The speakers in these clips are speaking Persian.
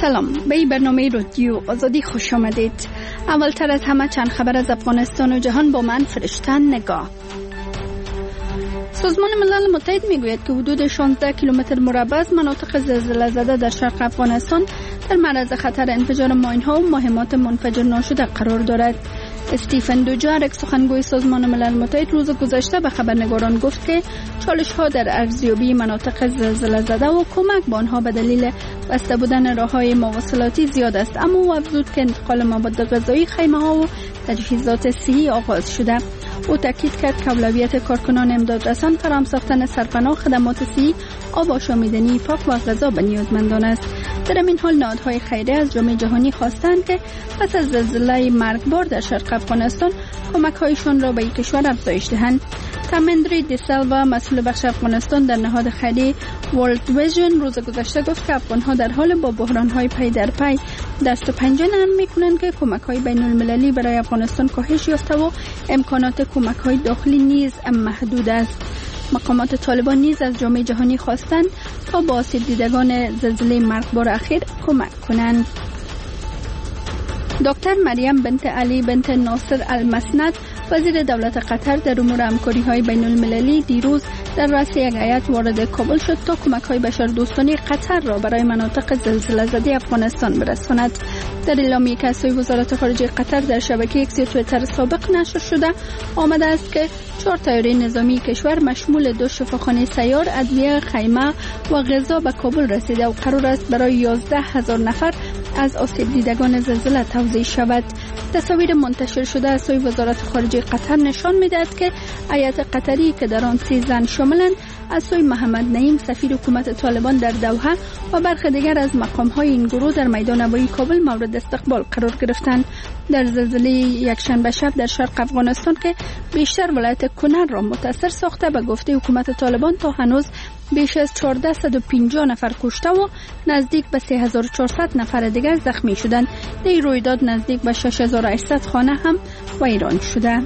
سلام، به این برنامه رادیو آزادی خوش آمدید. اولتر از همه چند خبر از افغانستان و جهان با من فرشته نگاه. سازمان ملل متحد میگوید که حدود 16 کیلومتر مربع از مناطق زلزله زده در شرق افغانستان در معرض خطر انفجار ماین‌ها و مهمات منفجر ناشده قرار دارد. استیفن دوجارک سخنگوی سازمان ملل متحد روز گذشته به خبرنگاران گفت که چالش‌ها در ارزیابی مناطق زلزله زده و کمک به آنها به دلیل بسته بودن راه‌های مواصلاتی زیاد است، اما او افزود که انتقال مواد غذایی، خیمه‌ها و تجهیزات صحی آغاز شده. او تاکید کرد که اولویت کارکنان امدادرسان فراهم ساختن سرپناه، خدمات صحی، آب آشامیدنی پاک و غذا به نیازمندان است. در این حال نهادهای خیریه از جامعه جهانی خواستند که پس از زلزله مرگبار در شرق افغانستان کمک‌هایشان را به این کشور افزایش دهند. تامندری دیسلوا مسئول بخش افغانستان در نهاد خیریه ورلد ویژن روز گذشته گفت که افغان‌ها در حال با بحران‌های پی در پی دست و پنجه نرم می‌کنند که کمک‌های بین‌المللی برای افغانستان کاهش یافته و امکانات کمک‌های داخلی نیز محدود است. مقامات طالبان نیز از جامعه جهانی خواستند تا با آسیب دیدگان زلزله مرگبار اخیر کمک کنند. دکتر مریم بنت علی بنت ناصر المسند وزیر دولت قطر در امور همکاری‌های بین‌المللی دیروز در رأس یک هیئت وارد کابل شد تا کمک‌های بشردوستانه قطر را برای مناطق زلزله زده افغانستان برساند. در اعلامیه‌ای که از سوی وزارت خارجه قطر در شبکه ایکس توییتر سابق نشر شده آمده است که 4 طیاره نظامی کشور مشمول 2 شفاخانه سیار، ادویه، خیمه و غذا به کابل رسیده و قرار است برای 11,000 نفر از آسیب دیدگان زلزله توزیع شود. تصاویر منتشر شده از سوی وزارت خارجه قطر نشان می‌دهد که هیئت قطری که در آن 3 زن شاملند از سوی محمد نعیم سفیر حکومت طالبان در دوحه و برخی دیگر از مقام‌های این گروه در میدان هوایی کابل مورد استقبال قرار گرفتند. در زلزله یکشنبه شب در شرق افغانستان که بیشتر ولایت کنر را متاثر ساخته، به گفته حکومت طالبان تا هنوز بیش از 1450 نفر کشته و نزدیک به 3400 نفر دیگر زخمی شدند. در این رویداد نزدیک به 6800 خانه هم ویران شده.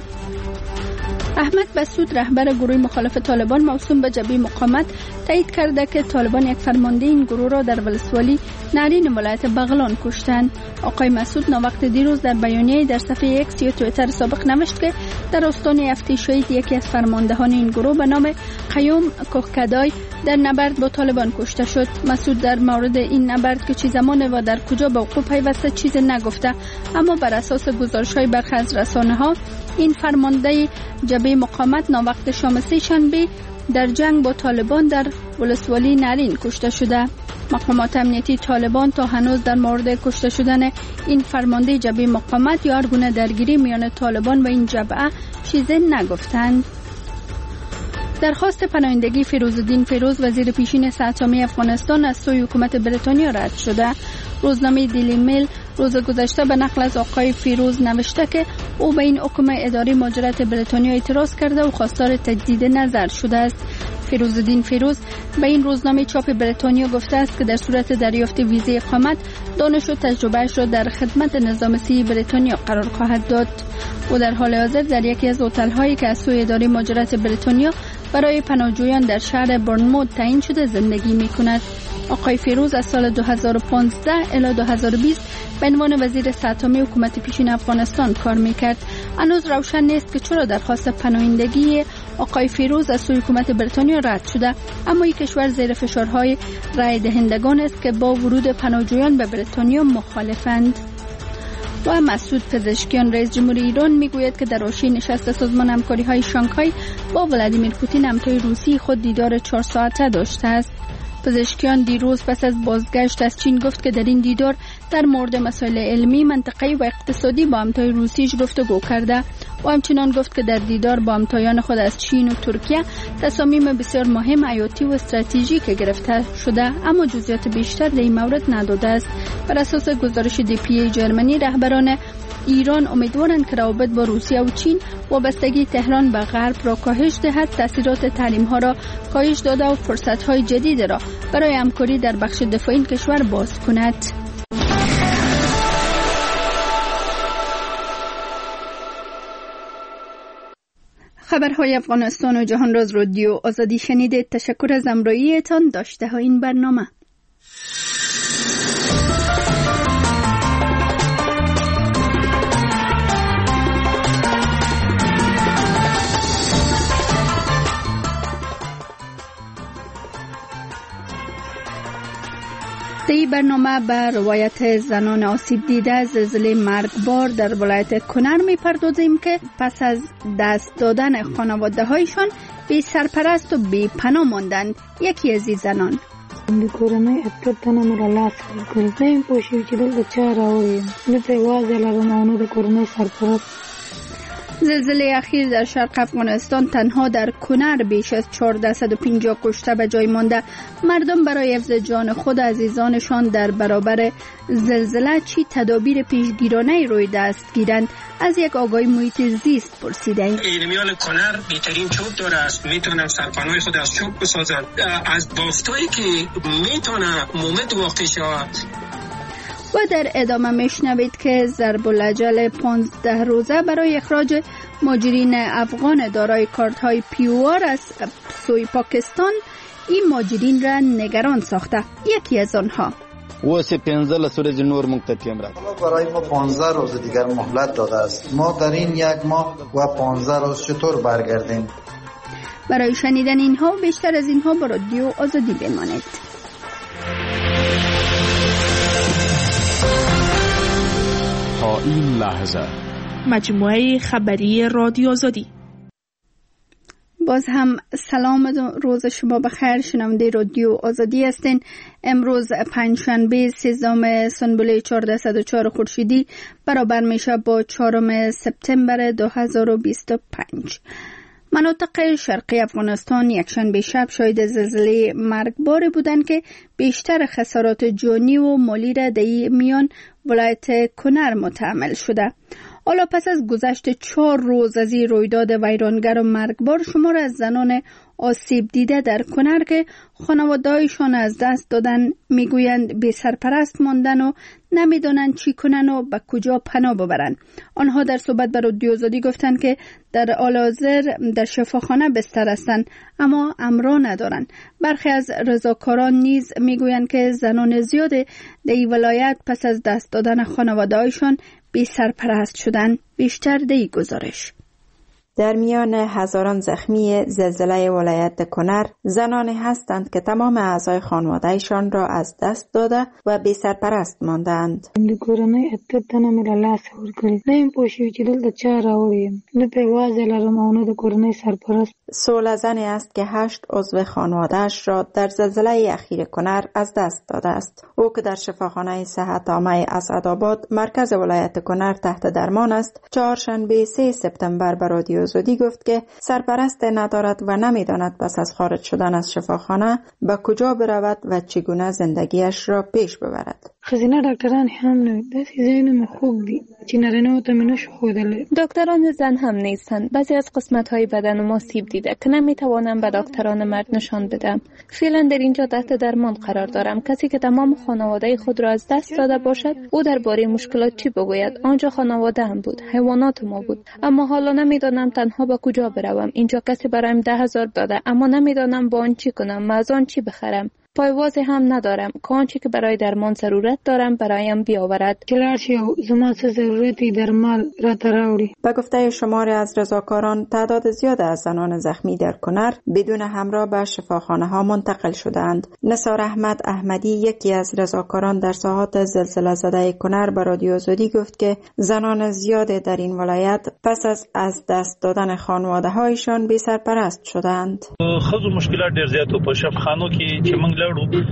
احمد مسعود رهبر گروه مخالف طالبان موسوم به جبهه مقاومت تایید کرده که طالبان یک فرمانده این گروه را در ولسوالی نارین ولایت بغلان کشتند. آقای مسعود ناوقت دیروز در بیانیه‌ای در صفحه ایکس یا توییتر سابق نوشت که در استان افتی شهید یکی از فرماندهان این گروه به نام قیوم کوهکدای در نبرد با طالبان کشته شد. مسعود در مورد این نبرد که چه زمان و در کجا به وقوع پیوسته چیزی نگفته، اما بر اساس گزارش‌های برخی از رسانه‌ها این فرمانده جبهه مقاومت ناوقت شام سه شنبه در جنگ با طالبان در ولسوالی نارین کشته شده. مقامات امنیتی طالبان تا هنوز در مورد کشته شدن این فرمانده جبهه مقاومت یا هر گونه درگیری میان طالبان و این جبهه چیزی نگفتند. درخواست پناهندگی فیروزالدین فیروز وزیر پیشین سه‌اتمی افغانستان از سوی حکومت بریتانیا رد شده. روزنامه دیلی میل روز گذشته به نقل از آقای فیروز نوشته که او به این حکم اداری مهاجرت بریتانیا اعتراض کرده و خواستار تجدید نظر شده است. فیروزالدین فیروز به این روزنامه چاپ بریتانیا گفته است که در صورت دریافت ویزه اقامت دانش و تجربه‌اش را در خدمت نظام صحی بریتانیا قرار خواهد داد. او در حال حاضر در یکی از هتل‌هایی که از سوی اداره مهاجرت بریتانیا برای پناهجویان در شهر برنموت تعیین شده زندگی می‌کند. آقای فیروز از سال 2015 الی 2020 به عنوان وزیر سه‌اتمی حکومت پیشین افغانستان کار می‌کرد. هنوز روشن نیست که چرا درخواست پناهندگی آقای فیروز از سوی حکومت بریتانیا رد شده، اما این کشور زیر فشارهای رای دهندگان است که با ورود پناهجویان به بریتانیا مخالفند. و مسعود پزشکیان رئیس جمهوری ایران میگوید که در حاشیه نشست سازمان همکاری‌های شانگهای با ولادیمیر پوتین همتای روسی خود دیدار 4 ساعته داشته است. پزشکیان دیروز پس از بازگشت از چین گفت که در این دیدار در مورد مسائل علمی، منطقه‌ای و اقتصادی با همتای روسیش گفتگو کرده و همچنان گفت که در دیدار با همتایان خود از چین و ترکیه تصامیم بسیار مهم حیاتی و استراتژیک گرفته شده، اما جزئیات بیشتر در این مورد نداده است. بر اساس گزارش DPA جرمنی، رهبران ایران امیدوارند که روابط با روسیه و چین وابستگی تهران به غرب را کاهش دهد، تاثیرات تحریم‌ها را کاهش داده و فرصت‌های جدید را برای همکاری در بخش دفاعی این کشور باز کند. خبرهای افغانستان و جهان را از رادیو آزادی شنیدید. تشکر از همراهیتان. داشته ها این برنامه. هفته برنامه به روایت زنان آسیب دیده زلزله مرگبار در ولایت کنر می‌پردازیم که پس از دست دادن خانواده هایشان بی سرپرست و بی پناه ماندند. یکی از این زنان د کورنۍ اتتنه مې لاس ورکړل نه یم پوه چې دلته چا راوړي دلته یوازې لرم او نه د کورنۍ سرپرست. زلزله اخیر در شرق افغانستان تنها در کنر بیش از 1450 کشته به جای مانده. مردم برای حفظ جان خود عزیزانشان در برابر زلزله چی تدابیر پیشگیرانه روی دست گیرند؟ از یک آقای محیط زیست پرسیدیم. ایرمیال کنر بهترین چوب داره است، میتونن سرپناه خود از چوب بسازند، از بافتایی که میتونه مومنت واقع شود. و در ادامه میشنوید که ضرب العجل 15 روزه برای اخراج مهاجرین افغان دارای کارت‌های پیوار از سوی پاکستان این مهاجرین را نگران ساخته. یکی از آنها واسه 15 روز نور مقتطیم را برای ما 15 روز دیگر مهلت داده است. ما در این یک ماه و 15 روز چطور برگردیم؟ برای شنیدن اینها و بیشتر از اینها با رادیو آزادی بمانید. تا این لحظه مجموعه خبری رادیو آزادی. باز هم سلام روز شما بخیر، شنونده رادیو آزادی هستین. امروز پنجشنبه 13 سنبله 1404 خورشیدی برابر میشه با 4 سپتامبر 2025. مناطق شرقی افغانستان یکشنبه شب شاهد زلزله مرگباری بودند که بیشتر خسارات جانی و مالی را در میان ولایت کنر متحمل شده. حالا پس از گذشت 4 روز از این رویداد ویرانگر و مرگبار، شمار از زنان آسیب دیده در کنر که خانواده‌هایشان از دست دادن میگویند بی سرپرست ماندن و نمیدونن چی کنن و به کجا پناه ببرن. آنها در صحبت با رادیو آزادی گفتند که در حال حاضر در شفاخانه بستر هستند اما امرا ندارند. برخی از رضاکاران نیز میگویند که زنان زیاد در این ولایت پس از دست دادن خانواده‌هایشان بی سرپرست شدن. بیشتر در گزارش. در میان هزاران زخمی زلزله ولایت کنر زنانی هستند که تمام اعضای خانواده‌شان را از دست داده و بی سرپرست ماندند. د کورنۍ اتتنه مې لاس ورکړل نه یم پوه چې دلته چا راوړي دلته یوازې لرم او نه د کورنۍ سرپرست. سوله زنی است که 8 عضو خانواده‌اش را در زلزله اخیر کنر از دست داده است. او که در شفاخانه صحت عامه اسعدآباد مرکز ولایت کنر تحت درمان است، چهارشنبه 3 سپتامبر به رادیو آزادی گفت که سرپرست ندارد و نمیداند پس از خارج شدن از شفاخانه به کجا برود و چگونه زندگیش را پیش ببرد. خزینه دکتران هم نه، داسې ذهن خوب دي چې نارینه ته مې نشو ښودلی. دکتران زن هم نیستند. بعضی از قسمت‌های بدن ما آسیب دیده که نمیتوانم به دکتران مرد نشان بدم. فعلا در اینجا تحت درمان قرار دارم. کسی که تمام خانواده خود را از دست داده باشد او درباره مشکلات چی بگوید؟ آنجا خانواده هم بود، حیوانات ما بود، اما حالا نمیدانم تنها به کجا بروم. اینجا کسی برایم 10,000 داده اما نمیدانم با آن چی کنم، از آن چی بخرم. پایواز هم ندارم که آنچه که برای درمان ضرورت دارم برایم بیاورد. زما څه ضرورتی درمال را تراوړي. به گفته شماری از رضاکاران تعداد زیاد از زنان زخمی در کنر بدون همراه به شفاخانه ها منتقل شدند. نثار احمد احمدی یکی از رضاکاران در ساحات زلزله زده کنر به رادیو آزادی گفت که زنان زیاد در این ولایت پس از دست دادن خانواده هایشان بی سرپرست شدند. خود مشکلات ډیر زیات په شفاخانو کې چې موږ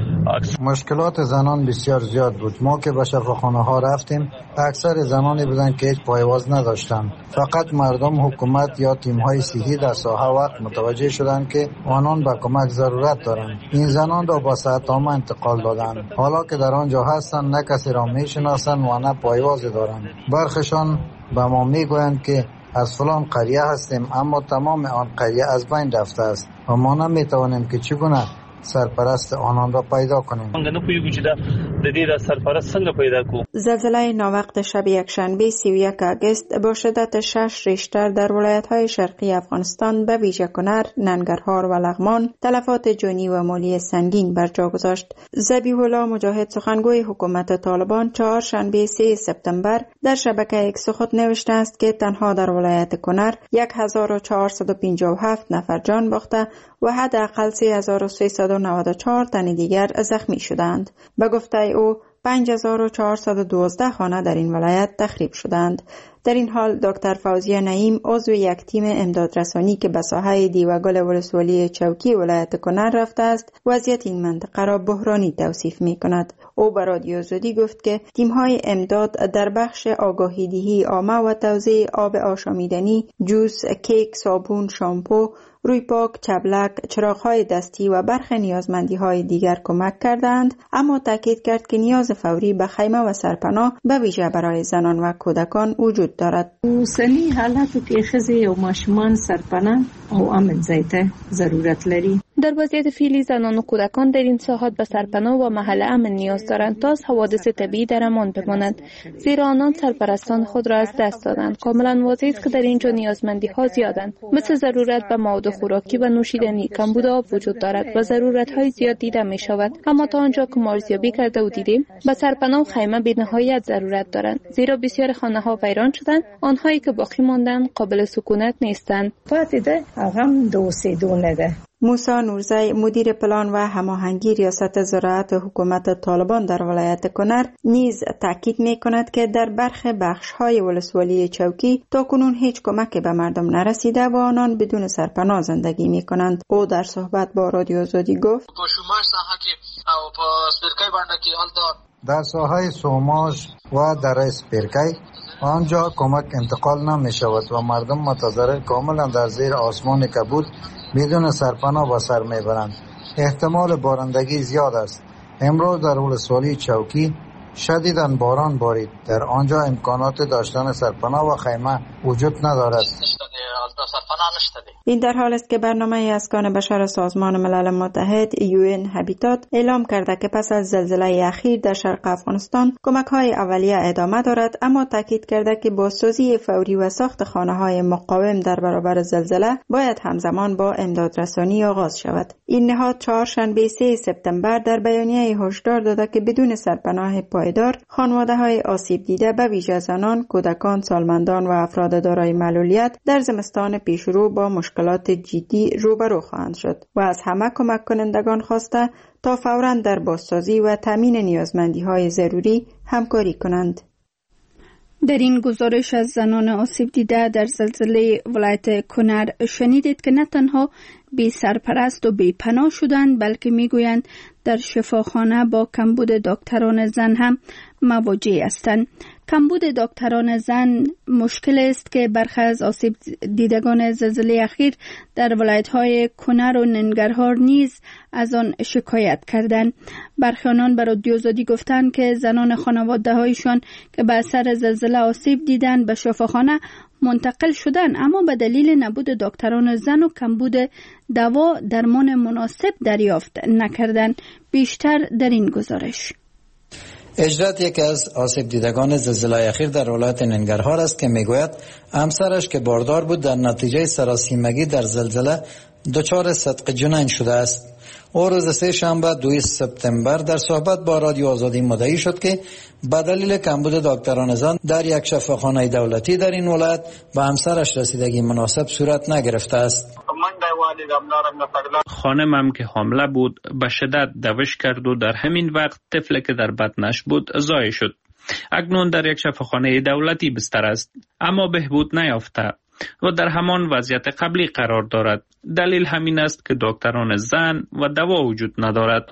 مشکلات زنان بسیار زیاد بود. ما که به شفاخانه ها رفتیم اکثر زنانی بودند که هیچ پایواز نداشتند. فقط مردم، حکومت یا تیم های صحی در ساحه وقت متوجه شدند که آنان به کمک ضرورت دارند. این زنان را با صحت عامه انتقال دادند. حالا که در آنجا هستند نه کسی را میشناسند و نه پایواز دارند. برخشان به ما میگویند که از فلان قریه هستیم اما تمام آن قریه از بین رفته است و ما نمیتوانیم که چگونه سرپرست آنان را پیدا کنیم. زلزله ناوقت شب یکشنبه 31 اگست با شدت 6 ریشتر در ولایت‌های شرقی افغانستان به ویژه کنر، ننگرهار و لغمان تلفات جانی و مالی سنگین بر جا گذاشت. ذبیح الله مجاهد سخنگوی حکومت طالبان چهارشنبه 3 سپتامبر در شبکه ایکس خود نوشته است که تنها در ولایت کنر 1457 نفر جان باخته و حداقل 3300 994 تن دیگر زخمی شدند. به گفته او 5412 خانه در این ولایت تخریب شدند. در این حال دکتر فوزیه نعیم عضو یک تیم امدادرسانی که به ساحه دیوگل ولسوالی چوکی ولایت کنر رفته است وضعیت این منطقه را بحرانی توصیف می کند. او به رادیو آزادی گفت که تیم‌های امداد در بخش آگاهی‌دهی عامه و توزیع آب آشامیدنی، جوس، کیک، صابون، شامپو، روی پاک، چبلک، چراغ‌های دستی و برخی نیازمندی‌های دیگر کمک کردند، اما تاکید کرد که نیاز فوری به خیمه و سرپناه به ویژه برای زنان و کودکان وجود دارد. اوسنی حالاتو کې ښځې او ماشومان سرپناه او امن ځای ته ضرورت لري. در وضعیت فعلی زنان و کودکان در این ساحات به سرپناه و محل امن نیاز دارند تا از حوادث طبیعی در امان بمانند، زیرا آنان سرپرستان خود را از دست دادند. کاملا واضح است که در اینجا نیازمندی‌ها زیادند، مثل ضرورت به مواد خوراکی و نوشیدنی، کمبود آب وجود دارد و ضرورت‌های زیاد دیده می‌شود. اما تا آنجا که ما ارزیابی کرده و دیدیم، به سرپناه و خیمه بی‌نهایت ضرورت دارند، زیرا بسیار خانه‌ها ویران شدند، آنهایی که باقی ماندند قابل سکونت نیستند. موسی نورزی مدیر پلان و هماهنگی ریاست زراعت حکومت طالبان در ولایت کنر نیز تاکید می‌کند که در برخی بخش‌های ولسوالی چوکی تاکنون هیچ کمکی به مردم نرسیده و آنان بدون سرپناه زندگی می‌کنند. او در صحبت با رادیو آزادی گفت: در ساحه سوماش و در اسپیرکای آنجا کمک انتقال نمی شود و مردم متضرر کاملا در زیر آسمان کبود بدون سرپناه به سر می برند. احتمال بارندگی زیاد است. امروز در ولسوالی چوکی شدیداً باران بارید. در آنجا امکانات داشتن سرپناه و خیمه وجود ندارد. این در حال است که برنامه اسکان بشر سازمان ملل متحد UN هابیتات اعلام کرده که پس از زلزله اخیر در شرق افغانستان کمک‌های اولیه ادامه دارد، اما تاکید کرده که بازسازی فوری و ساخت خانه‌های مقاوم در برابر زلزله باید همزمان با امدادرسانی آغاز شود. این نهاد چهارشنبه 3 سپتامبر در بیانیه هشدار داده که بدون سرپناه پایدار خانواده‌های آسیب دیده به ویژه زنان، کودکان، سالمندان و افراد دارای معلولیت در زمستان پیشرو با مشکلات جدی روبرو خواهند شد و از همه کمک کنندگان خواسته تا فوراً در بازسازی و تامین نیازمندی‌های ضروری همکاری کنند. در این گزارش از زنان آسیب دیده در زلزله ولایت کنر شنیدید که نه تنها بی سرپرست و بی پناه شدند، بلکه میگویند در شفاخانه با کمبود دکتران زن هم مواجه هستند. کمبود دکتران زن مشکل است که برخی از آسیب دیدگان زلزله اخیر در ولایت‌های کنر و ننگرهار نیز از آن شکایت کردند. برخی آنان بر رادیو آزادی گفتند که زنان خانواده‌هایشان که به اثر زلزله آسیب دیدند به شفاخانه منتقل شدند، اما به دلیل نبود دکتران زن و کمبود دوا درمان مناسب دریافت نکردند. بیشتر در این گزارش. اجرت یکی از آسیب دیدگان زلزله اخیر در ولایت ننگرهار است که میگوید همسرش که باردار بود در نتیجه سراسیمگی در زلزله دچار صدق جنین شده است. او روز سه شنبه 2 سپتامبر در صحبت با رادیو آزادی مدعی شد که به دلیل کمبود دکتران زن در یک شفاخانه دولتی در این ولایت به همسرش رسیدگی مناسب صورت نگرفته است. خانمم که حامله بود به شدت دوش کرد و در همین وقت طفلی که در بطنش بود ضایع شد. اکنون در یک شفاخانه دولتی بستر است، اما بهبود نیافته و در همان وضعیت قبلی قرار دارد. دلیل همین است که دکتران زن و دوا وجود ندارد.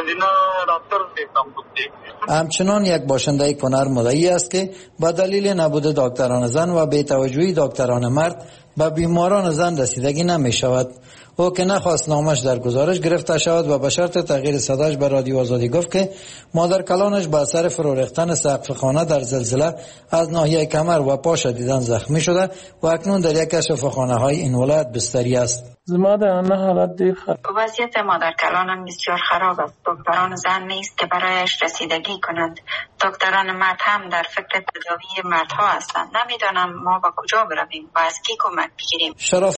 همچنان یک باشنده کنر مدعی است که با دلیل نبود دکتران زن و بی‌توجهی دکتران مرد به بیماران زن رسیدگی نمی شود. او که نخواست نامش در گزارش گرفته شود و به شرط تغییر صداش به رادیو آزادی گفت که مادر کلانش به اثر فرو ریختن سقف خانه در زلزله از ناحیه کمر و پا شدیداً زخمی شده و اکنون در یک از شفاخانه‌های این ولایت بستری است. وضعیت مادر کلانم بسیار خراب است. دکتران زن نیست که برایش رسیدگی کنند. دکتران مرد هم در فکر تداوی مردها هستند. نمیدانم ما با کجا برویم و از کی کمک بگیریم.